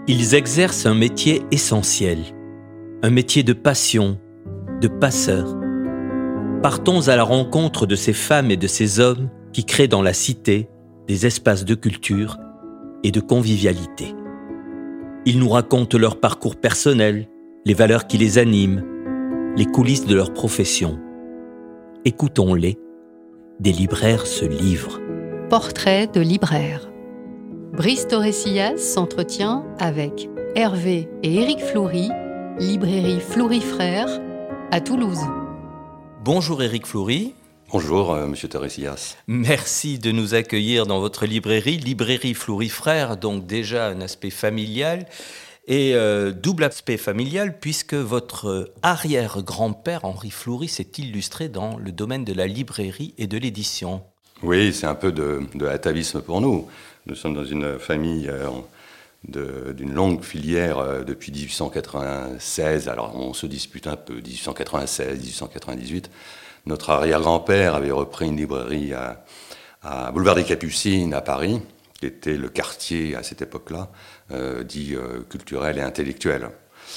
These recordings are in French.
Ils exercent un métier essentiel, un métier de passion, de passeur. Partons à la rencontre de ces femmes et de ces hommes qui créent dans la cité des espaces de culture et de convivialité. Ils nous racontent leur parcours personnel, les valeurs qui les animent, les coulisses de leur profession. Écoutons-les, des libraires se livrent. Portrait de libraire. Brice Torresillas s'entretient avec Hervé et Éric Fleury, librairie Fleury Frères, à Toulouse. Bonjour Éric Fleury. Bonjour Monsieur Torresillas. Merci de nous accueillir dans votre librairie Fleury Frères, donc déjà un aspect familial et double aspect familial puisque votre arrière-grand-père Henri Fleury s'est illustré dans le domaine de la librairie et de l'édition. Oui, c'est un peu de atavisme pour nous. Nous sommes dans une famille d'une longue filière depuis 1896, alors on se dispute un peu, 1896, 1898. Notre arrière-grand-père avait repris une librairie à Boulevard des Capucines à Paris, qui était le quartier à cette époque-là, dit culturel et intellectuel.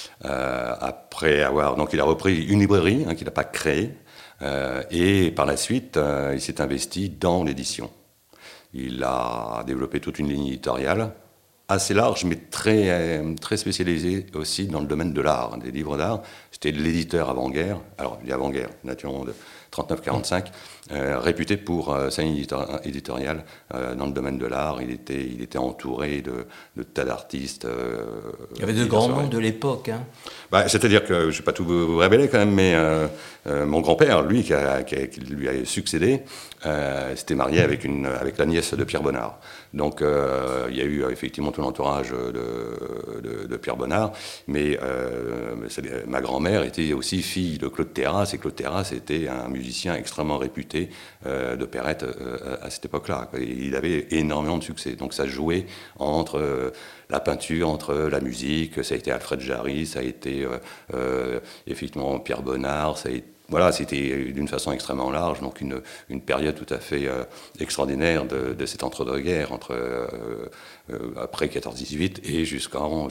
Donc il a repris une librairie qu'il n'a pas créée, et par la suite, il s'est investi dans l'édition. Il a développé toute une ligne éditoriale assez large, mais très, très spécialisée aussi dans le domaine de l'art, des livres d'art. C'était l'éditeur avant-guerre, alors l'avant-guerre, naturellement de 39-45, réputé pour sa ligne éditoriale dans le domaine de l'art. Il était entouré de tas d'artistes. Il y avait de grands noms de l'époque. C'est-à-dire que, je ne vais pas tout vous révéler quand même, mais mon grand-père, lui, qui lui a succédé, s'était marié avec la nièce de Pierre Bonnard. Donc il y a eu effectivement tout l'entourage de Pierre Bonnard, mais ma grand-mère était aussi fille de Claude Terrasse, et Claude Terrasse était un musicien extrêmement réputé d'opérette à cette époque-là. Il avait énormément de succès, donc ça jouait entre la peinture, entre la musique. Ça a été Alfred Jarry, ça a été effectivement Pierre Bonnard, ça a été. Voilà, c'était d'une façon extrêmement large, donc une période tout à fait extraordinaire de cette entre-deux-guerres, après 14-18 et jusqu'en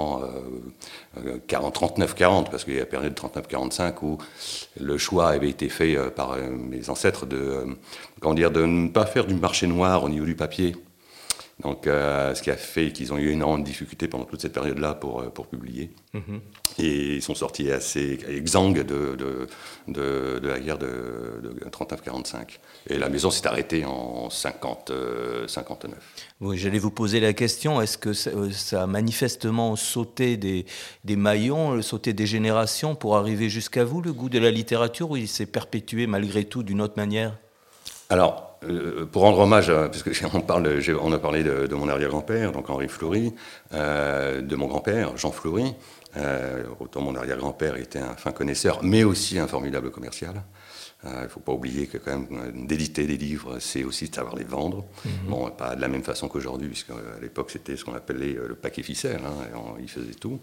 39-40, parce qu'il y a la période 39-45 où le choix avait été fait par mes ancêtres de ne pas faire du marché noir au niveau du papier. Donc, ce qui a fait qu'ils ont eu énormément de difficultés pendant toute cette période-là pour publier. Mm-hmm. Et ils sont sortis assez exsangues de la guerre de 39-45. Et la maison s'est arrêtée en 59. Oui, j'allais vous poser la question, est-ce que ça a manifestement sauté des maillons, sauté des générations pour arriver jusqu'à vous, le goût de la littérature, ou il s'est perpétué malgré tout d'une autre manière ? Alors, pour rendre hommage, puisqu'on a parlé de mon arrière-grand-père, donc Henri Fleury, de mon grand-père, Jean Fleury. Autant mon arrière-grand-père était un fin connaisseur, mais aussi un formidable commercial. Il ne faut pas oublier que quand même d'éditer des livres, c'est aussi de savoir les vendre. Mm-hmm. Bon, pas de la même façon qu'aujourd'hui, puisqu'à l'époque c'était ce qu'on appelait le paquet ficelle, il faisait tout.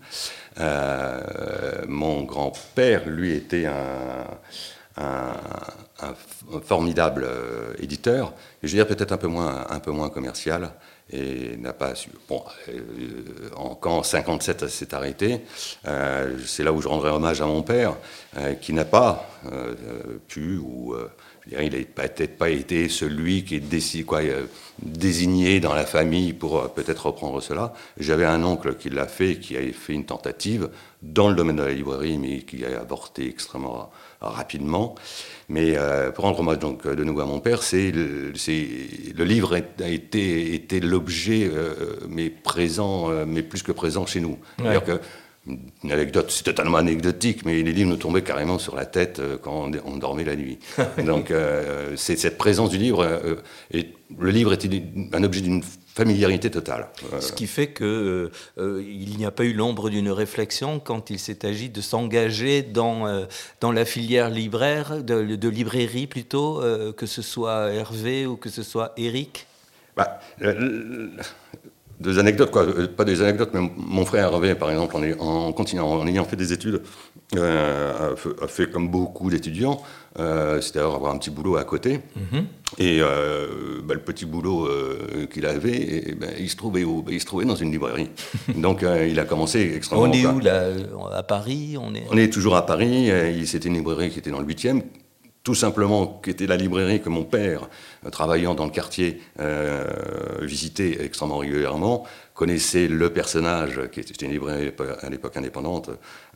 Mon grand-père, lui, était un formidable éditeur, et je veux dire peut-être un peu moins commercial, et n'a pas su. Bon, quand en 57 ça s'est arrêté, c'est là où je rendrai hommage à mon père, qui n'a pas pu, je dirais, il n'a peut-être pas été celui qui est désigné dans la famille pour peut-être reprendre cela. J'avais un oncle qui l'a fait, qui avait fait une tentative dans le domaine de la librairie, mais qui a avorté extrêmement rapidement. Mais pour rendre hommage donc de nouveau à mon père, le livre a été l'objet, mais présent, mais plus que présent chez nous. Ouais. C'est-à-dire que une anecdote, c'est totalement anecdotique, mais les livres nous tombaient carrément sur la tête quand on dormait la nuit. Donc c'est cette présence du livre, et le livre était un objet d'une familiarité totale. Ce qui fait qu'il n'y a pas eu l'ombre d'une réflexion quand il s'est agi de s'engager dans la filière libraire, de librairie plutôt, que ce soit Hervé ou que ce soit Éric. Deux anecdotes, quoi. Pas des anecdotes, mais mon frère Hervé, par exemple, en ayant fait des études, a fait comme beaucoup d'étudiants, c'est-à-dire avoir un petit boulot à côté. Et le petit boulot qu'il avait, il se trouvait dans une librairie. Donc il a commencé extrêmement... On est où là? À Paris? On est toujours à Paris. C'était une librairie qui était dans le 8e. Tout simplement, qui était la librairie que mon père, travaillant dans le quartier, visitait extrêmement régulièrement, connaissait le personnage, qui était une librairie à l'époque indépendante,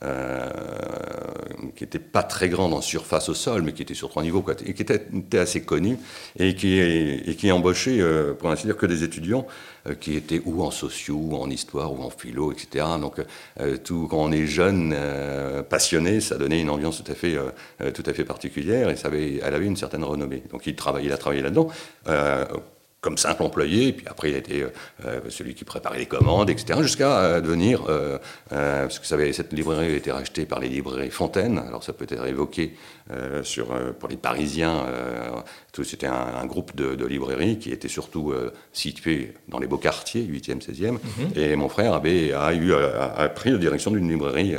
qui n'était pas très grande en surface au sol, mais qui était sur 3 niveaux, quoi, et qui était assez connu, et qui embauchait, pour ainsi dire, que des étudiants qui étaient ou en sociaux, ou en histoire, ou en philo, etc. Donc, quand on est jeune, passionné, ça donnait une ambiance tout à fait particulière, et elle avait une certaine renommée. Donc, il a travaillé là-dedans. Comme simple employé, puis après il a été celui qui préparait les commandes, etc., jusqu'à devenir, parce que cette librairie a été rachetée par les librairies Fontaine, alors ça peut être évoqué pour les Parisiens, c'était un groupe de librairies qui était surtout situé dans les beaux quartiers, 8e, 16e, et mon frère a pris la direction d'une librairie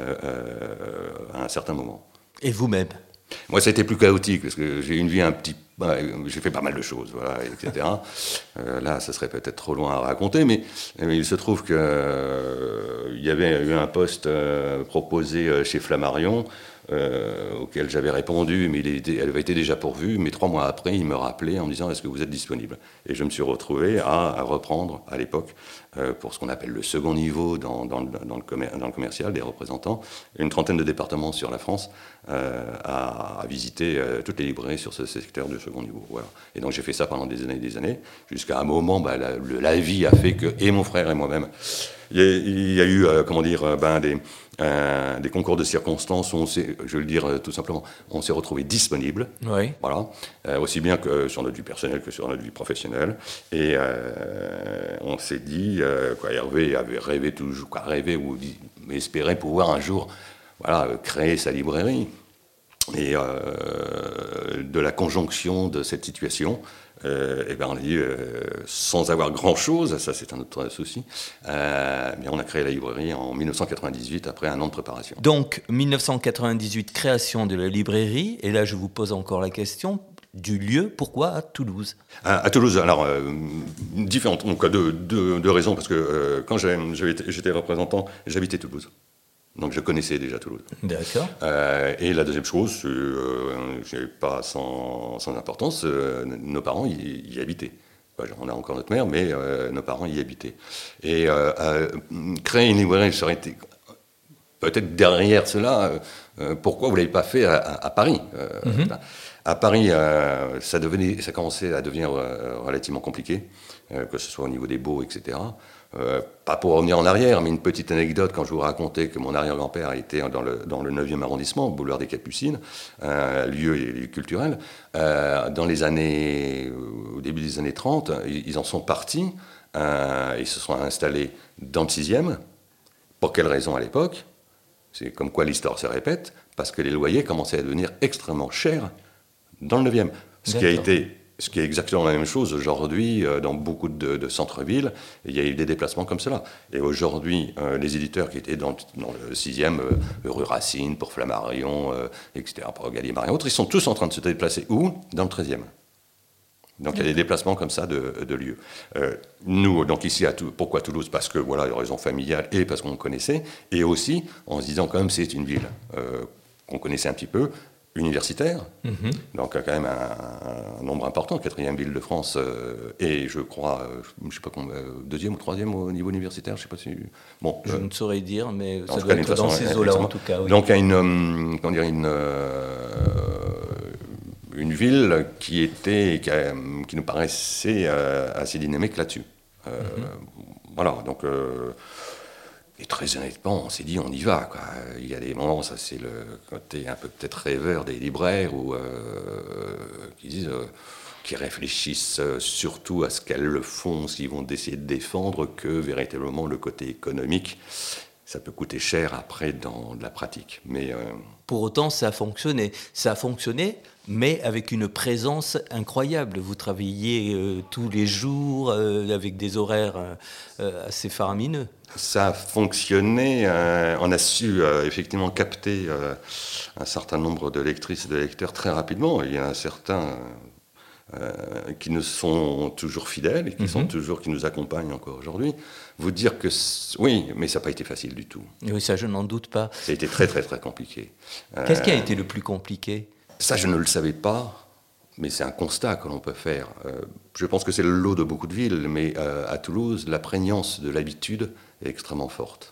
à un certain moment. Et vous-même? Moi, ça a été plus chaotique, parce que j'ai une vie j'ai fait pas mal de choses, voilà, etc. Là, ça serait peut-être trop loin à raconter, mais il se trouve qu'il y avait eu un poste proposé chez Flammarion, auquel j'avais répondu, mais elle avait été déjà pourvue. Mais 3 mois après, il me rappelait en me disant « Est-ce que vous êtes disponible ?» Et je me suis retrouvé à reprendre, à l'époque, pour ce qu'on appelle le second niveau dans le commercial, des représentants, une trentaine de départements sur la France, à visiter toutes les librairies sur ce secteur de second niveau. Voilà. Et donc j'ai fait ça pendant des années, jusqu'à un moment, la vie a fait que, et mon frère et moi-même, il y a eu, des concours de circonstances où je vais le dire tout simplement, on s'est retrouvés disponibles, oui. Voilà, aussi bien que sur notre vie personnelle que sur notre vie professionnelle. Et on s'est dit, Hervé avait rêvé ou espérait pouvoir un jour créer sa librairie. Et de la conjonction de cette situation, on a dit, sans avoir grand-chose, ça c'est un autre souci, mais on a créé la librairie en 1998, après un an de préparation. Donc, 1998, création de la librairie, et là je vous pose encore la question du lieu, pourquoi à Toulouse? À Toulouse, alors, différentes, donc deux raisons, parce que quand j'étais représentant, j'habitais Toulouse. Donc je connaissais déjà Toulouse. D'accord. Et la deuxième chose, pas sans importance, nos parents y habitaient. On a encore notre mère, mais nos parents y habitaient. Et créer une librairie, ça aurait été peut-être derrière cela. Pourquoi vous ne l'avez pas fait à Paris? À Paris, ça commençait à devenir relativement compliqué, que ce soit au niveau des baux, etc. Pas pour revenir en arrière, mais une petite anecdote, quand je vous racontais que mon arrière-grand-père était dans le 9e arrondissement, boulevard des Capucines, lieu culturel, au début des années 30, ils en sont partis, ils se sont installés dans le 6e. Pour quelle raison à l'époque? C'est comme quoi l'histoire se répète, parce que les loyers commençaient à devenir extrêmement chers dans le 9e. Ce qui est exactement la même chose aujourd'hui dans beaucoup de centres-villes. Il y a eu des déplacements comme cela. Et aujourd'hui, les éditeurs qui étaient dans le 6e, rue Racine, pour Flammarion, etc., pour Gallimard et autres, ils sont tous en train de se déplacer où? Dans le 13e. Donc il y a des déplacements comme ça de lieux. Nous, donc ici, pourquoi Toulouse? Parce que voilà, les raisons familiales et parce qu'on connaissait, et aussi en se disant quand même c'est une ville qu'on connaissait un petit peu, universitaire, donc quand même un nombre important, 4e ville de France, et je crois, je ne sais pas combien, 2e ou 3e au niveau universitaire, je ne sais pas si... Bon, je ne saurais dire, mais ça doit être dans ces eaux-là en tout cas. Oui. Donc il y a une ville qui nous paraissait assez dynamique là-dessus. Voilà, donc... Et très honnêtement, on s'est dit, on y va, quoi. Il y a des moments, ça c'est le côté un peu peut-être rêveur des libraires, qui réfléchissent surtout à ce qu'elles le font, s'ils vont essayer de défendre, que véritablement le côté économique. ça peut coûter cher après dans de la pratique. Mais pour autant, ça a fonctionné. Ça a fonctionné, mais avec une présence incroyable. Vous travailliez tous les jours avec des horaires assez faramineux. Ça a fonctionné. On a su effectivement capter un certain nombre de lectrices et de lecteurs très rapidement. Il y a certains qui nous sont toujours fidèles et qui nous accompagnent encore aujourd'hui. Vous dire que oui, mais ça n'a pas été facile du tout. Oui, ça je n'en doute pas. Ça a été très très très compliqué. Qu'est-ce qui a été le plus compliqué ? Ça, je ne le savais pas, mais c'est un constat que l'on peut faire. Je pense que c'est le lot de beaucoup de villes, mais à Toulouse, la prégnance de l'habitude est extrêmement forte.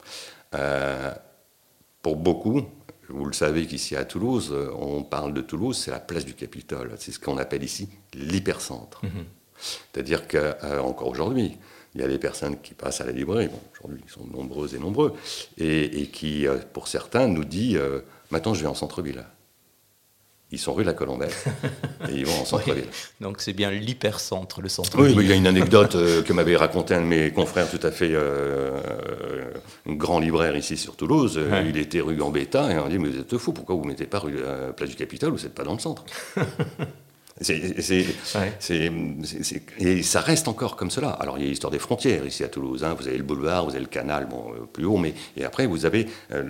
Pour beaucoup, vous le savez qu'ici à Toulouse, on parle de Toulouse, c'est la place du Capitole. C'est ce qu'on appelle ici l'hypercentre. C'est-à-dire qu'encore aujourd'hui, il y a des personnes qui passent à la librairie, bon, aujourd'hui ils sont nombreuses et nombreux, et qui, pour certains, nous disent maintenant je vais en centre-ville. Ils sont rue de la Colombette et ils vont en centre-ville. Oui, donc c'est bien l'hypercentre, le centre-ville. Oui, mais il y a une anecdote que m'avait raconté un de mes confrères tout à fait grand libraire ici sur Toulouse. Il était rue Gambetta et on dit mais vous êtes fous, pourquoi vous ne mettez pas rue Place du Capitole, vous n'êtes pas dans le centre. Et ça reste encore comme cela. Alors il y a l'histoire des frontières ici à Toulouse. Vous avez le boulevard, vous avez le canal, plus haut, et après vous avez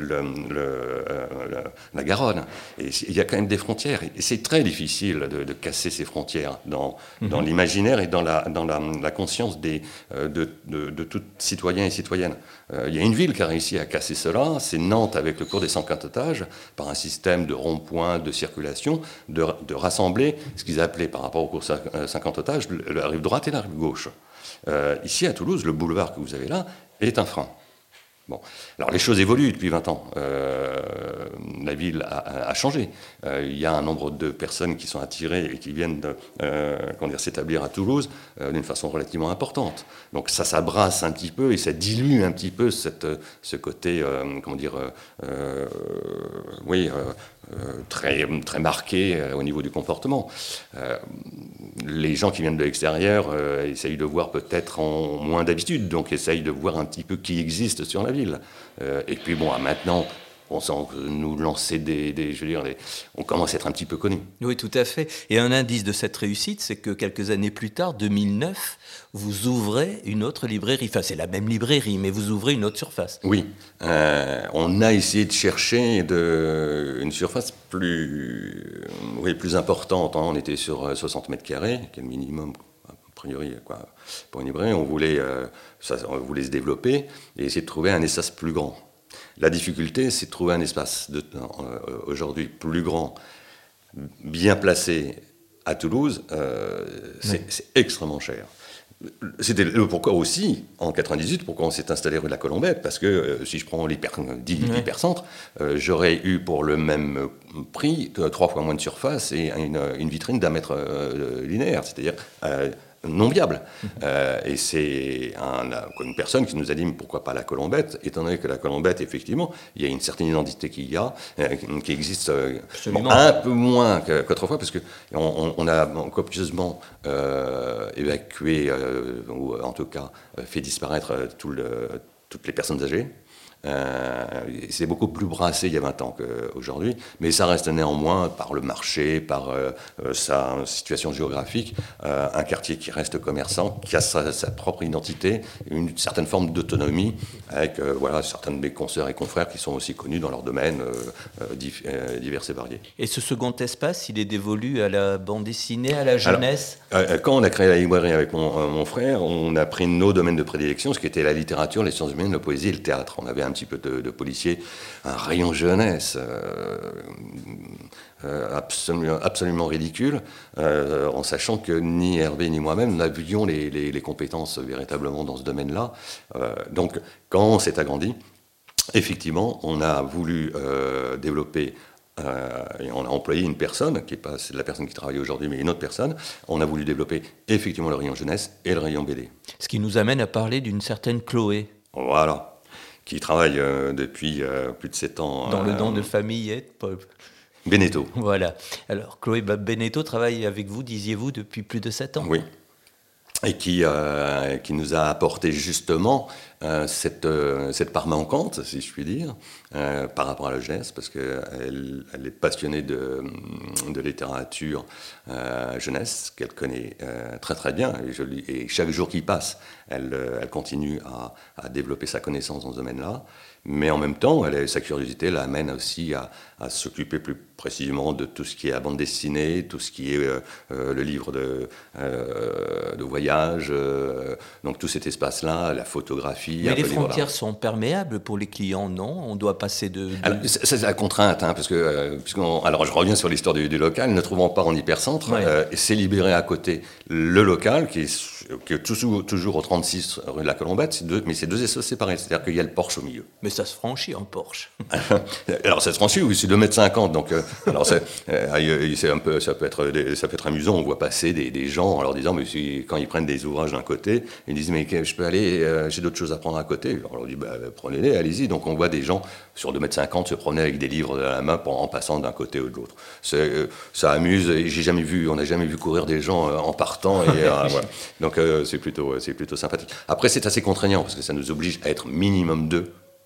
la Garonne. Et il y a quand même des frontières. Et c'est très difficile de casser ces frontières dans l'imaginaire et dans la conscience de tout citoyen et citoyenne. Il y a une ville qui a réussi à casser cela, c'est Nantes avec le cours des 104 étages, par un système de ronds-points, de circulation, de rassembler ce qu'ils appelaient par rapport au cours 50 étages, la rive droite et la rive gauche. Ici à Toulouse, le boulevard que vous avez là est un frein. Bon. Alors les choses évoluent depuis 20 ans. La ville a changé. Il y a un nombre de personnes qui sont attirées et qui viennent s'établir à Toulouse d'une façon relativement importante. Donc ça s'abrasse un petit peu et ça dilue un petit peu ce côté, très, très marqué au niveau du comportement. Les gens qui viennent de l'extérieur essayent de voir peut-être en moins d'habitude, donc essayent de voir un petit peu qui existe sur la ville. Et puis bon, maintenant, on sent nous lancer on commence à être un petit peu connus. Oui, tout à fait. Et un indice de cette réussite, c'est que quelques années plus tard, 2009, vous ouvrez une autre librairie. Enfin, c'est la même librairie, mais vous ouvrez une autre surface. Oui. On a essayé de chercher une surface plus importante. On était sur 60 mètres carrés, qui est le minimum, a priori, pour une librairie. On voulait se développer et essayer de trouver un espace plus grand. La difficulté, c'est de trouver un espace aujourd'hui plus grand, bien placé à Toulouse. C'est extrêmement cher. C'était le pourquoi aussi, en 98, pourquoi on s'est installé rue de la Colombette, parce que si je prends l'hypercentre, j'aurais eu pour le même prix 3 fois moins de surface et une vitrine d'1 mètre linéaire, c'est-à-dire non viable. Et c'est une personne qui nous a dit mais pourquoi pas la Colombette, étant donné que la Colombette, effectivement, il y a une certaine identité qui existe un peu moins qu'autrefois, parce qu'on a copieusement évacué, ou en tout cas fait disparaître toutes les personnes âgées. C'est beaucoup plus brassé il y a 20 ans qu'aujourd'hui, mais ça reste néanmoins, par le marché, par sa situation géographique, un quartier qui reste commerçant, qui a sa propre identité, une certaine forme d'autonomie, avec certains de mes consoeurs et confrères qui sont aussi connus dans leur domaine divers et variés. Et ce second espace, il est dévolu à la bande dessinée, à la jeunesse ? Alors, quand on a créé la librairie avec mon frère, on a pris nos domaines de prédilection, ce qui était la littérature, les sciences humaines, la poésie et le théâtre. On avait un petit peu de policier, un rayon jeunesse absolument ridicule, en sachant que ni Hervé ni moi-même n'avions les compétences véritablement dans ce domaine-là. Donc, quand on s'est agrandi, effectivement, on a voulu développer, et on a employé une personne, qui n'est pas la personne qui travaille aujourd'hui, mais une autre personne. On a voulu développer effectivement le rayon jeunesse et le rayon BD. Ce qui nous amène à parler d'une certaine Chloé. Voilà. Qui travaille depuis plus de 7 ans. Dans le nom de famille est Beneteau. Voilà. Alors, Chloé Beneteau travaille avec vous, disiez-vous, depuis plus de 7 ans. Oui. Et qui nous a apporté justement cette part manquante, si je puis dire, par rapport à la jeunesse, parce qu'elle est passionnée de littérature jeunesse, qu'elle connaît très très bien, et chaque jour qui passe, elle continue à développer sa connaissance dans ce domaine-là. Mais en même temps, sa curiosité l'amène aussi à s'occuper plus précisément de tout ce qui est la bande dessinée, tout ce qui est le livre de voyage, donc tout cet espace-là, la photographie. Mais les frontières sont perméables pour les clients, non? On doit passer de... Alors, c'est la contrainte, parce que, alors je reviens sur l'histoire du local, ne trouvant pas en hypercentre, c'est libéré à côté le local, qui est toujours au 36 rue de la Colombette, mais c'est 2 espaces séparés, c'est-à-dire qu'il y a le porche au milieu. Mais ça se franchit en Porsche. Alors ça se franchit, oui, c'est 2,50 m, donc alors c'est un peu, ça peut être amusant, on voit passer des gens en leur disant, mais quand ils prennent des ouvrages d'un côté, ils disent, mais je peux aller, j'ai d'autres choses à prendre à côté. Alors on leur dit, prenez-les, allez-y. Donc on voit des gens sur 2,50 m se promener avec des livres dans la main en passant d'un côté ou de l'autre. Ça amuse, on n'a jamais vu courir des gens en partant, et voilà. Donc c'est plutôt sympathique. Après c'est assez contraignant, parce que ça nous oblige à être minimum 2.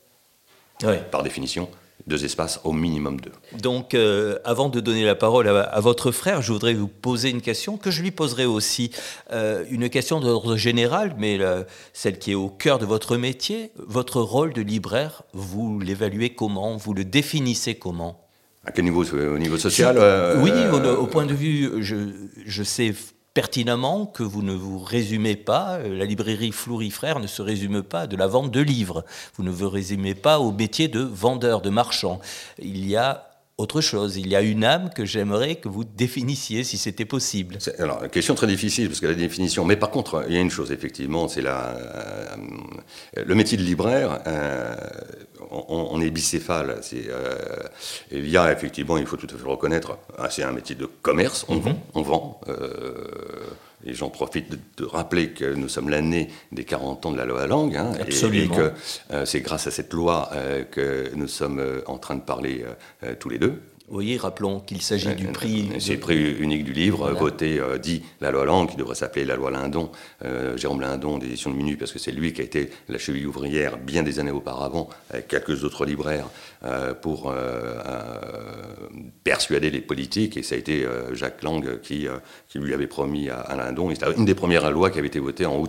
Par définition, 2 espaces au minimum 2. Donc, avant de donner la parole à votre frère, je voudrais vous poser une question que je lui poserai aussi. Une question d'ordre général, mais celle qui est au cœur de votre métier. Votre rôle de libraire, vous l'évaluez comment? Vous le définissez comment? À quel niveau? Au niveau social? Oui, au point de vue, je sais pertinemment que vous ne vous résumez pas, la librairie Fleury Frères ne se résume pas de la vente de livres. Vous ne vous résumez pas au métier de vendeur, de marchand. Il y a autre chose, il y a une âme que j'aimerais que vous définissiez si c'était possible. Alors, une question très difficile, parce que la définition... Mais par contre, il y a une chose, effectivement, c'est le métier de libraire, on est bicéphale. Il y a, effectivement, il faut tout à fait le reconnaître, c'est un métier de commerce, on vend. Et j'en profite de rappeler que nous sommes l'année des 40 ans de la loi langue, Absolument. et que c'est grâce à cette loi que nous sommes en train de parler tous les deux. Oui, rappelons qu'il s'agit du prix... C'est le prix unique du livre, voté, dit la loi langue, qui devrait s'appeler la loi Lindon, Jérôme Lindon, d'édition de Minuit, parce que c'est lui qui a été la cheville ouvrière bien des années auparavant, avec quelques autres libraires, pour persuader les politiques, et ça a été Jacques Lang qui lui avait promis à Lindon, et c'était une des premières lois qui avait été votée en août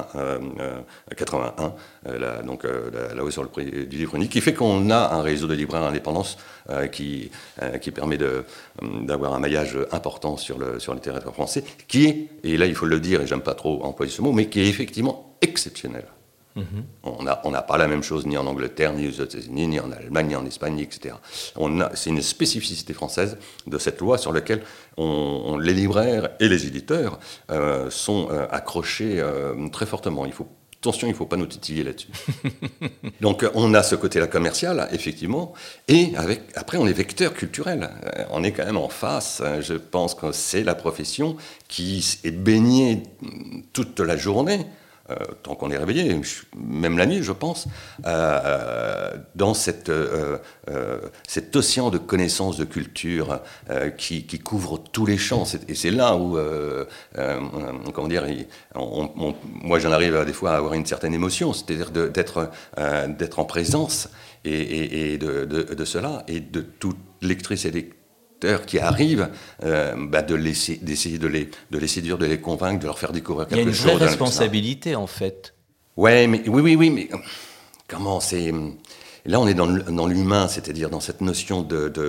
81, la loi sur le prix du livre unique, qui fait qu'on a un réseau de libraires indépendants qui permet d'avoir un maillage important sur le territoire français, qui est, et là il faut le dire, et j'aime pas trop employer ce mot, mais qui est effectivement exceptionnel. On n'a pas la même chose ni en Angleterre, ni aux États-Unis, ni en Allemagne, ni en Espagne, etc. C'est une spécificité française de cette loi sur laquelle les libraires et les éditeurs sont accrochés très fortement. Attention, il ne faut pas nous titiller là-dessus. Donc, on a ce côté-là commercial, effectivement, et après, on est vecteur culturel. On est quand même en face. Je pense que c'est la profession qui est baignée toute la journée, tant qu'on est réveillé, même la nuit, je pense, dans cet océan de connaissances, de culture qui couvre tous les champs. Et c'est là où, comment dire, moi j'en arrive des fois à avoir une certaine émotion, c'est-à-dire d'être en présence et de cela, et de toute lectrice et lecteur qui arrivent, d'essayer de les séduire, de les convaincre, de leur faire découvrir quelque chose. Il y a une vraie responsabilité, en fait. Oui, mais comment c'est... Là, on est dans l'humain, c'est-à-dire dans cette notion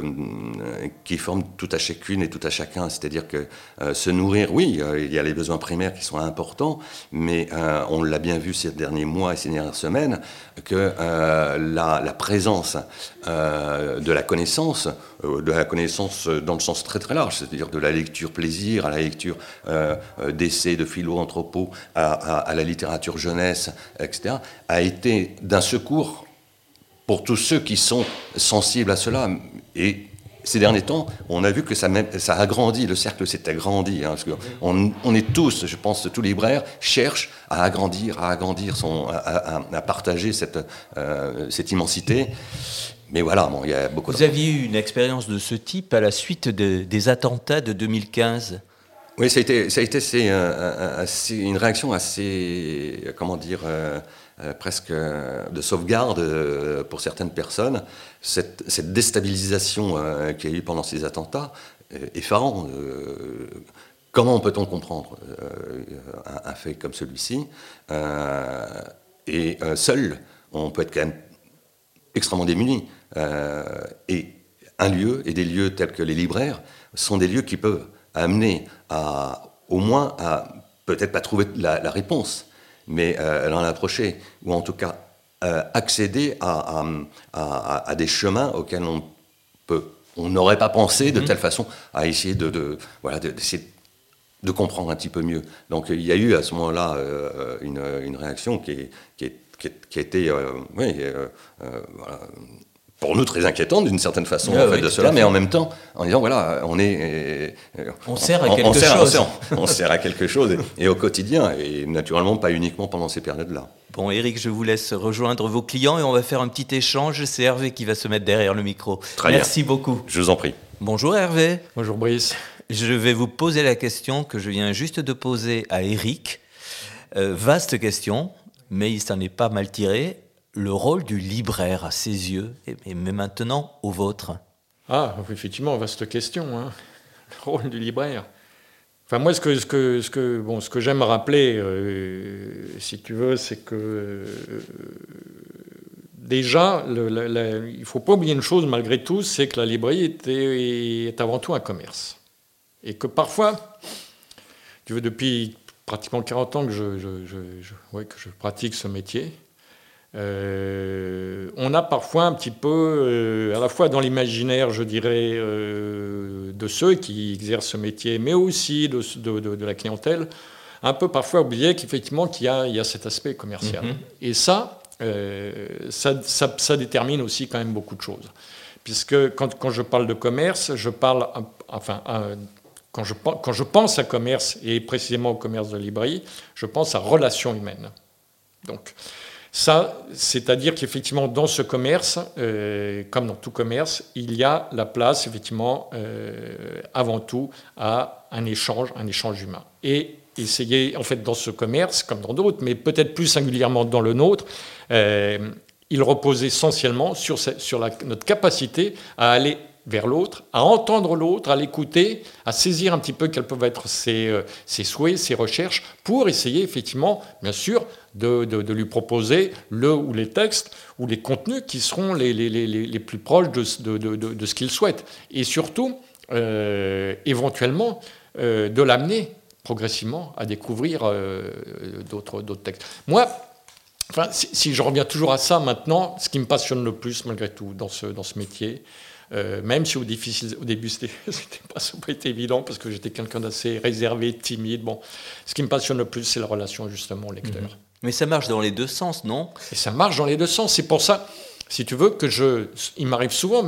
qui forme tout à chacune et tout à chacun. C'est-à-dire que se nourrir, oui, il y a les besoins primaires qui sont importants, mais on l'a bien vu ces derniers mois et ces dernières semaines, que la présence de la connaissance dans le sens très très large, c'est-à-dire de la lecture plaisir à la lecture d'essais, de philo, anthropo, à la littérature jeunesse, etc., a été d'un secours pour tous ceux qui sont sensibles à cela. Et ces derniers temps, on a vu que ça a grandi, le cercle s'est agrandi. Parce on est tous, je pense, tous libraires, cherchent à agrandir, à partager cette immensité. Mais voilà, il y a beaucoup. Vous aviez eu une expérience de ce type à la suite des attentats de 2015 ? Oui, ça a été une réaction assez, comment dire, presque de sauvegarde pour certaines personnes. Cette déstabilisation qu'il y a eu pendant ces attentats, effarant. Comment peut-on comprendre un fait comme celui-ci et seul, on peut être quand même extrêmement démuni. Et un lieu, et des lieux tels que les libraires, sont des lieux qui peuvent amener au moins à peut-être pas trouver la réponse, mais l'en approcher, ou en tout cas accéder à des chemins auxquels on n'aurait pas pensé de telle façon, à essayer d'essayer de comprendre un petit peu mieux. Donc il y a eu à ce moment-là une réaction qui a été pour nous très inquiétante d'une certaine façon de cela, mais en même temps en disant voilà, on sert à quelque chose. On sert à quelque chose et au quotidien, et naturellement pas uniquement pendant ces périodes-là. Bon, Éric, je vous laisse rejoindre vos clients et on va faire un petit échange. C'est Hervé qui va se mettre derrière le micro. Merci beaucoup. Je vous en prie. Bonjour Hervé. Bonjour Brice. Je vais vous poser la question que je viens juste de poser à Éric. Vaste question, mais il s'en est pas mal tiré. Le rôle du libraire à ses yeux, mais maintenant au vôtre. Ah, effectivement, vaste question. Hein. Le rôle du libraire. Enfin, moi, ce que j'aime rappeler, si tu veux, c'est que déjà, il ne faut pas oublier une chose malgré tout, c'est que la librairie est avant tout un commerce. Et que parfois, tu veux, depuis pratiquement 40 ans que je pratique ce métier, on a parfois un petit peu, à la fois dans l'imaginaire, je dirais, de ceux qui exercent ce métier, mais aussi de la clientèle, un peu parfois oublié qu'effectivement qu'il y a cet aspect commercial. Et ça détermine aussi quand même beaucoup de choses. Puisque quand je parle de commerce, je parle, quand je pense à commerce, et précisément au commerce de librairie, je pense à relations humaines. Donc, ça, c'est-à-dire qu'effectivement, dans ce commerce, comme dans tout commerce, il y a la place, effectivement, avant tout, à un échange humain. Et essayer, en fait, dans ce commerce, comme dans d'autres, mais peut-être plus singulièrement dans le nôtre, il repose essentiellement sur notre capacité à aller vers l'autre, à entendre l'autre, à l'écouter, à saisir un petit peu quels peuvent être ses souhaits, ses recherches, pour essayer effectivement, bien sûr, de lui proposer le ou les textes ou les contenus qui seront les plus proches de ce qu'il souhaite. Et surtout, éventuellement, de l'amener progressivement à découvrir d'autres textes. Moi, si je reviens toujours à ça maintenant, ce qui me passionne le plus malgré tout dans ce métier, même si au début ça n'a pas été évident parce que j'étais quelqu'un d'assez réservé, timide. Bon, ce qui me passionne le plus, c'est la relation justement au lecteur. Mais ça marche dans les deux sens, non ? Et ça marche dans les deux sens. C'est pour ça, si tu veux, il m'arrive souvent,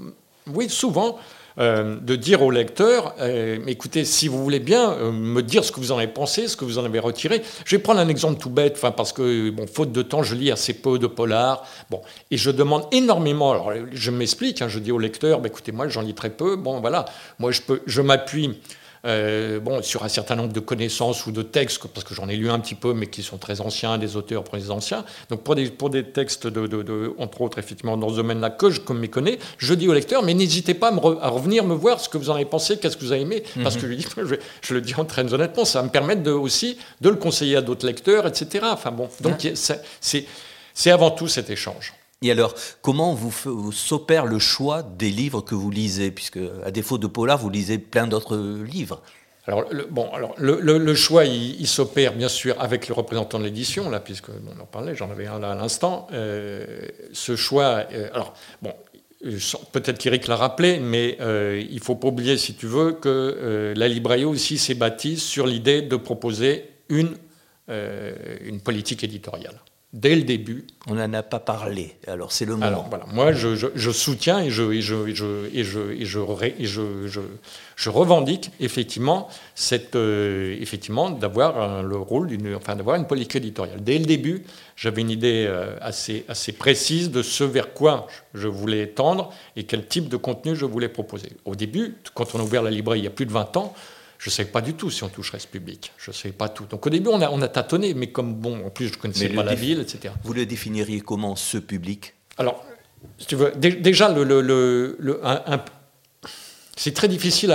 de dire au lecteur, écoutez, si vous voulez bien me dire ce que vous en avez pensé, ce que vous en avez retiré. Je vais prendre un exemple tout bête, parce que, faute de temps, je lis assez peu de polars. Et je demande énormément. Alors, je m'explique, je dis au lecteur, écoutez, moi, j'en lis très peu. Moi, je m'appuie sur un certain nombre de connaissances ou de textes, parce que j'en ai lu un petit peu, mais qui sont très anciens, des auteurs très anciens. Donc pour des textes, entre autres, effectivement, dans ce domaine-là, que je méconnais, je dis au lecteur, mais n'hésitez pas à revenir me voir ce que vous en avez pensé, qu'est-ce que vous avez aimé, parce que je le dis très honnêtement, ça va me permettre aussi de le conseiller à d'autres lecteurs, etc. Donc c'est avant tout cet échange. Et alors, comment vous s'opère le choix des livres que vous lisez ? Puisque, à défaut de polar, vous lisez plein d'autres livres. Alors, le choix, il s'opère bien sûr avec le représentant de l'édition, là, puisque on en parlait, j'en avais un là à l'instant. Ce choix, peut-être qu'Éric l'a rappelé, mais il ne faut pas oublier, si tu veux, que la librairie aussi s'est bâtie sur l'idée de proposer une politique éditoriale. Dès le début. On n'en a pas parlé, alors c'est le moment. Alors voilà, moi je soutiens et je revendique effectivement d'avoir le rôle d'avoir une politique éditoriale. Dès le début, j'avais une idée assez précise de ce vers quoi je voulais tendre et quel type de contenu je voulais proposer. Au début, quand on a ouvert la librairie il y a plus de 20 ans, je ne savais pas du tout si on toucherait ce public. Je ne savais pas tout. Donc au début, on a tâtonné, mais comme bon, en plus je ne connaissais pas la ville, etc. Vous le définiriez comment, ce public? Alors, si tu veux, déjà, c'est très difficile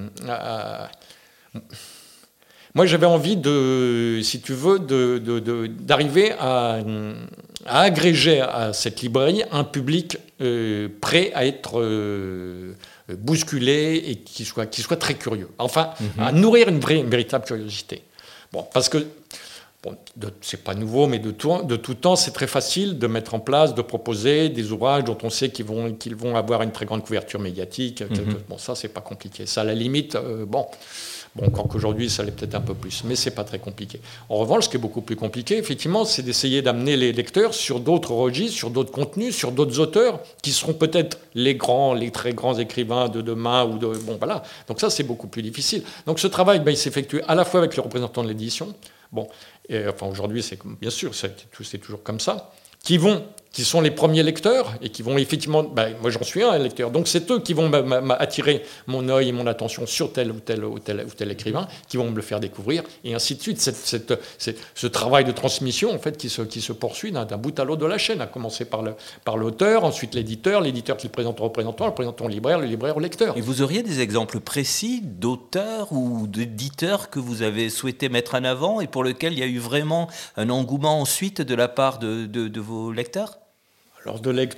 Moi, j'avais envie si tu veux, d'arriver à agréger à cette librairie un public prêt à être bousculé et qui soit très curieux. Enfin, à nourrir une véritable curiosité. Bon, parce que c'est pas nouveau, mais de tout temps, c'est très facile de mettre en place, de proposer des ouvrages dont on sait qu'ils vont avoir une très grande couverture médiatique. Bon, ça, c'est pas compliqué. Ça, à la limite, encore qu'aujourd'hui, ça l'est peut-être un peu plus, mais c'est pas très compliqué. En revanche, ce qui est beaucoup plus compliqué, effectivement, c'est d'essayer d'amener les lecteurs sur d'autres registres, sur d'autres contenus, sur d'autres auteurs, qui seront peut-être les très grands écrivains de demain, bon, voilà. Donc ça, c'est beaucoup plus difficile. Donc ce travail, il s'effectue à la fois avec les représentants de l'édition, aujourd'hui, bien sûr, c'est toujours comme ça, qui sont les premiers lecteurs et qui vont effectivement, moi j'en suis un lecteur, donc c'est eux qui vont attirer mon œil et mon attention sur tel ou tel écrivain, qui vont me le faire découvrir, et ainsi de suite. Ce travail de transmission en fait qui se poursuit d'un bout à l'autre de la chaîne, à commencer par l'auteur, ensuite l'éditeur qui le présente au représentant, le représentant au libraire, le libraire au lecteur. Et vous auriez des exemples précis d'auteurs ou d'éditeurs que vous avez souhaité mettre en avant et pour lesquels il y a eu vraiment un engouement ensuite de la part de vos lecteurs? Alors,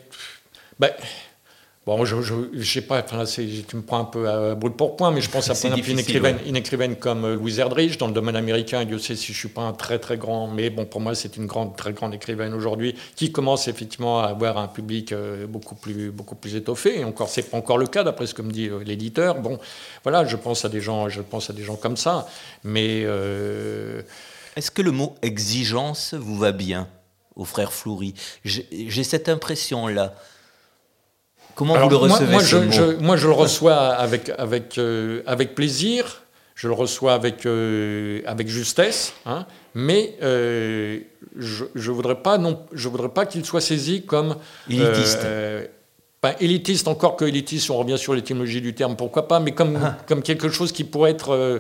je sais pas, tu me prends un peu à brûle pour point, mais je pense à une écrivaine comme Louise Erdrich, dans le domaine américain. Dieu sait si je suis pas un très très grand, mais bon, pour moi, c'est une très grande écrivaine aujourd'hui, qui commence effectivement à avoir un public beaucoup plus étoffé. Et encore, c'est pas encore le cas, d'après ce que me dit l'éditeur. Bon, voilà, je pense à des gens comme ça, mais. Est-ce que le mot exigence vous va bien, aux frères Fleury? J'ai cette impression-là. Comment vous le recevez, moi, je le reçois avec plaisir, je le reçois avec justesse, hein, mais je voudrais pas qu'il soit saisi comme élitiste. Élitiste, encore que élitiste, on revient sur l'étymologie du terme, pourquoi pas, mais comme quelque chose qui pourrait être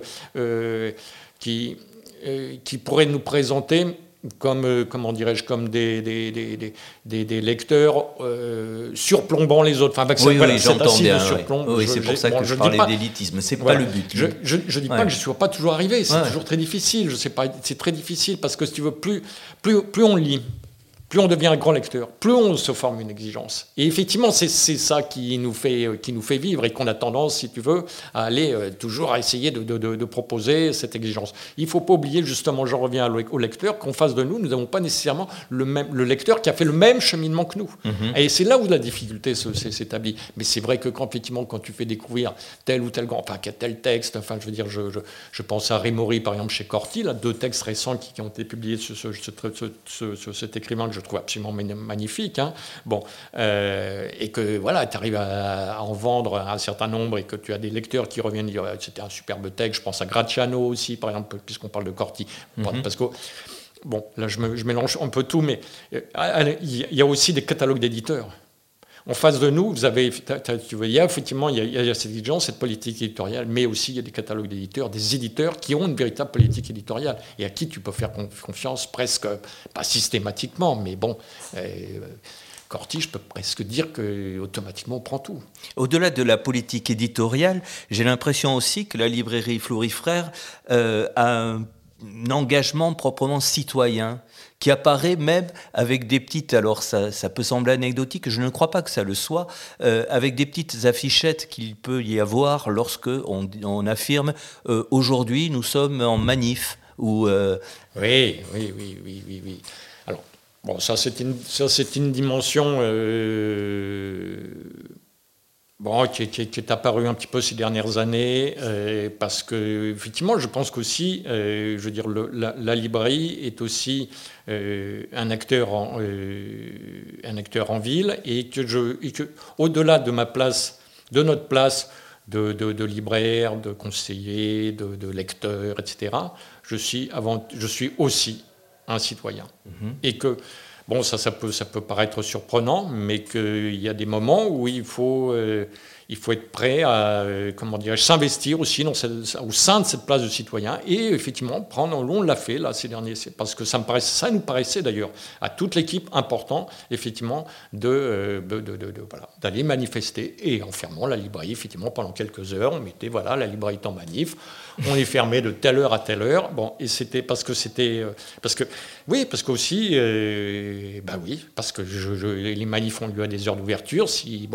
qui pourrait nous présenter comme, comment dirais-je, comme des lecteurs surplombant les autres. Enfin, j'entends bien. Oui, c'est pour ça que je parlais d'élitisme. C'est pas le but. Je dis pas que je ne suis pas toujours arrivé. C'est toujours très difficile. Je sais pas. C'est très difficile parce que si tu veux, plus on lit, plus on devient un grand lecteur, plus on se forme une exigence. Et effectivement, c'est ça qui nous fait vivre et qu'on a tendance, si tu veux, à aller toujours à essayer de proposer cette exigence. Il ne faut pas oublier, justement, j'en reviens au lecteur, qu'en face de nous, nous n'avons pas nécessairement le lecteur qui a fait le même cheminement que nous. Et c'est là où la difficulté s'établit. Mais c'est vrai que quand tu fais découvrir tel ou tel tel texte, je veux dire, je pense à Rémory, par exemple, chez Corti, là, 2 textes récents qui ont été publiés sur cet écrivain que je trouve absolument magnifique, hein. Et que voilà, tu arrives à en vendre un certain nombre et que tu as des lecteurs qui reviennent dire c'était un superbe texte. Je pense à Gracciano aussi, par exemple, puisqu'on parle de Corti, parce que là je mélange un peu tout, mais il y a aussi des catalogues d'éditeurs. En face de nous, il y a effectivement cette exigence, cette politique éditoriale, mais aussi il y a des catalogues d'éditeurs, des éditeurs qui ont une véritable politique éditoriale et à qui tu peux faire confiance presque, pas systématiquement, mais bon, Corti, je peux presque dire qu'automatiquement on prend tout. Au-delà de la politique éditoriale, j'ai l'impression aussi que la librairie Fleury Frères a un engagement proprement citoyen, qui apparaît même avec des petites, alors ça peut sembler anecdotique, je ne crois pas que ça le soit, avec des petites affichettes qu'il peut y avoir lorsque on affirme aujourd'hui nous sommes en manif ou Oui. Alors ça c'est une dimension qui est apparu un petit peu ces dernières années, parce que effectivement, je pense qu'aussi, la librairie est aussi un acteur en ville, et que au-delà de notre place de libraire, de conseiller, de lecteur, etc., je suis aussi un citoyen, et que ça peut paraître surprenant, mais qu'il y a des moments où il faut il faut être prêt à s'investir aussi au sein de cette place de citoyen et effectivement on l'a fait là ces derniers, parce que ça nous paraissait d'ailleurs à toute l'équipe important effectivement d'aller manifester, et en fermant la librairie effectivement pendant quelques heures, on mettait la librairie est en manif, on est fermé de telle heure à telle heure, et c'était parce que les manifs ont lieu à des heures d'ouverture,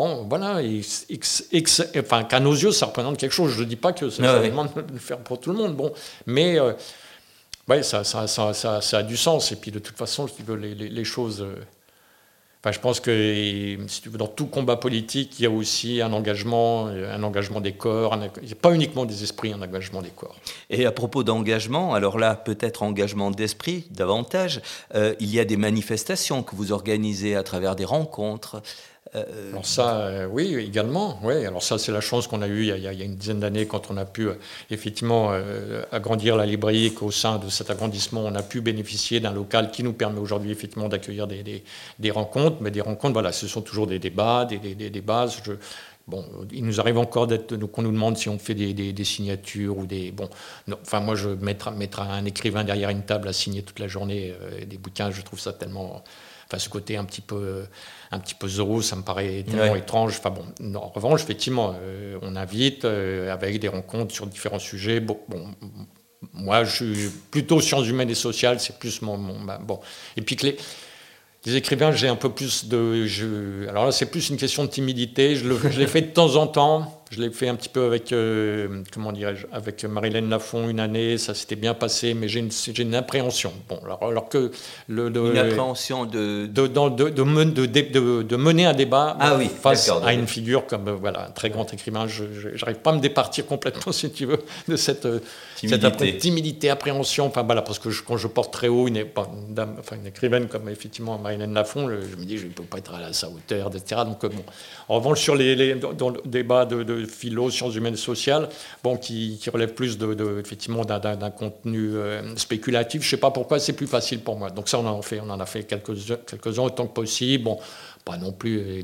qu'à nos yeux, ça représente quelque chose. Je ne dis pas que ça demande de le faire pour tout le monde. Mais ça a du sens. Et puis, de toute façon, si tu veux, les choses... je pense que, si tu veux, dans tout combat politique, il y a aussi un engagement des corps. Il n'y a pas uniquement des esprits, un engagement des corps. Et à propos d'engagement, alors là, peut-être engagement d'esprit davantage, il y a des manifestations que vous organisez à travers des rencontres. Alors ça, oui, également. Oui. Alors ça, c'est la chance qu'on a eue il y a une dizaine d'années, quand on a pu effectivement agrandir la librairie, qu'au sein de cet agrandissement, on a pu bénéficier d'un local qui nous permet aujourd'hui effectivement d'accueillir des rencontres. Mais des rencontres, ce sont toujours des débats, des bases. Il nous arrive encore qu'on nous demande si on fait des signatures ou des... moi, mettre un écrivain derrière une table à signer toute la journée des bouquins, je trouve ça tellement... ce côté un petit peu zéro, ça me paraît tellement étrange. En revanche, effectivement, on invite avec des rencontres sur différents sujets. Moi, je suis plutôt sciences humaines et sociales, c'est plus Et puis que les écrivains, j'ai un peu plus alors là, c'est plus une question de timidité. Je l'ai fait de temps en temps. Je l'ai fait un petit peu avec, avec Marie-Hélène Lafont une année. Ça s'était bien passé, mais j'ai une appréhension. Alors que une appréhension de mener un débat face à d'accord. une figure comme un très grand écrivain. Je n'arrive pas à me départir complètement, si tu veux, de cette timidité, appréhension. Parce que quand je porte très haut une écrivaine comme effectivement Marie-Hélène Lafont, je me dis je ne peux pas être à sa hauteur, etc. Donc en revanche, dans le débat de philo, sciences humaines et sociales, qui relève plus effectivement d'un contenu spéculatif. Je ne sais pas pourquoi, c'est plus facile pour moi. Donc ça, on en a fait quelques-uns autant que possible. Pas non plus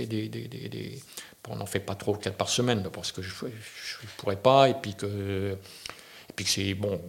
on n'en fait pas 3 ou 4 par semaine, parce que je ne pourrais pas, et puis que c'est bon.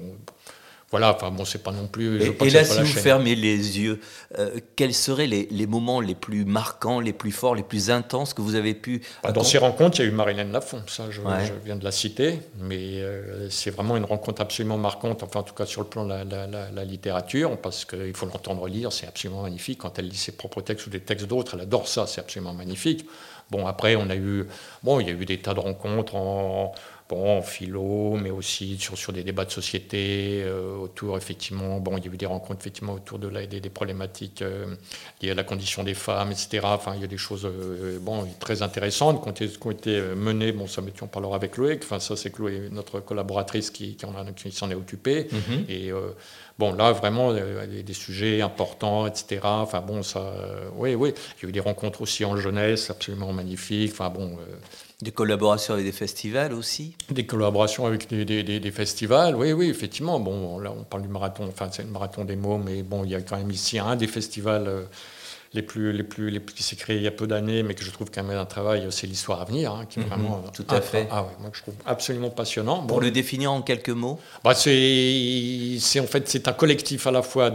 C'est pas non plus... Et là, si vous fermez les yeux, quels seraient les moments les plus marquants, les plus forts, les plus intenses que vous avez pu... Dans ces rencontres, il y a eu Marie-Hélène Lafont, ça je viens de la citer, mais c'est vraiment une rencontre absolument marquante, en tout cas sur le plan de la littérature, parce qu'il faut l'entendre lire, c'est absolument magnifique. Quand elle lit ses propres textes ou des textes d'autres, elle adore ça, c'est absolument magnifique. Après, il y a eu des tas de rencontres en philo, mais aussi sur des débats de société, autour, effectivement, il y a eu des rencontres, effectivement, autour des problématiques liées à la condition des femmes, etc. Il y a des choses, très intéressantes qui ont été menées, on parlera avec Chloé, ça, c'est Chloé, notre collaboratrice, qui s'en est occupée, et là, vraiment, des sujets importants, etc. Oui, il y a eu des rencontres aussi en jeunesse, absolument magnifiques, Des collaborations avec des festivals aussi ? Des collaborations avec des festivals, oui, effectivement. Là, on parle du marathon, c'est le marathon des mots, mais il y a quand même ici un des festivals les plus qui s'est créé il y a peu d'années, mais que je trouve quand même un travail, c'est l'Histoire à venir, qui est vraiment... Tout à fait. Moi, je trouve absolument passionnant. Pour le définir en quelques mots ? C'est un collectif à la fois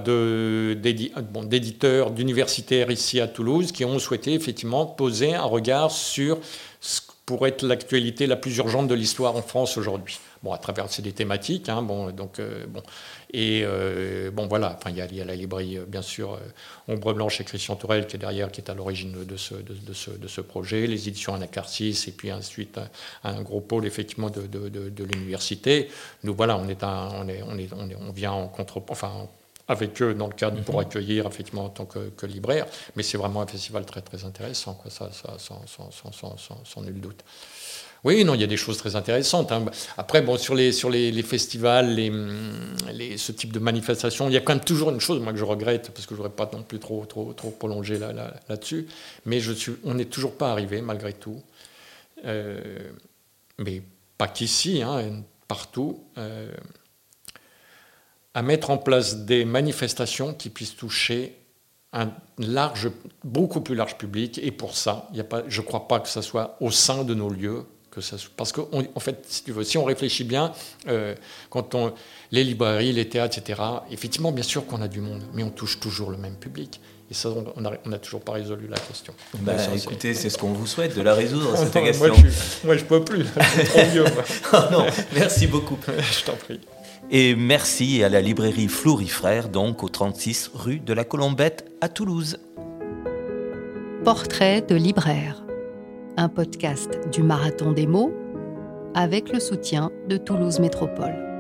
d'éditeurs, d'universitaires ici à Toulouse, qui ont souhaité effectivement poser un regard sur ce pour être l'actualité la plus urgente de l'histoire en France aujourd'hui. À travers des thématiques, il y a la librairie, bien sûr, Ombre Blanche et Christian Tourelle qui est derrière, qui est à l'origine de ce projet, les éditions Anacarsis, et puis ensuite un gros pôle effectivement de l'université. Nous on vient en avec eux dans le cadre pour accueillir effectivement en tant que libraire, mais c'est vraiment un festival très très intéressant, ça sans nul doute. Oui, non, il y a des choses très intéressantes. Après, sur les festivals, ce type de manifestations, il y a quand même toujours une chose, moi, que je regrette, parce que je ne voudrais pas non plus trop prolonger là-dessus, mais on n'est toujours pas arrivé, malgré tout, mais pas qu'ici, partout, à mettre en place des manifestations qui puissent toucher beaucoup plus large public. Et pour ça, je ne crois pas que ça soit au sein de nos lieux. Parce qu'en fait, si tu veux, si on réfléchit bien, les librairies, les théâtres, etc., effectivement, bien sûr qu'on a du monde, mais on touche toujours le même public. Et ça, on n'a toujours pas résolu la question. Écoutez, c'est ce qu'on vous souhaite, de la résoudre, cette question. Moi, je peux plus. C'est trop vieux. Non, merci beaucoup. Je t'en prie. Et merci à la librairie Fleury Frères, donc au 36 rue de la Colombette à Toulouse. Portrait de libraire, un podcast du Marathon des mots avec le soutien de Toulouse Métropole.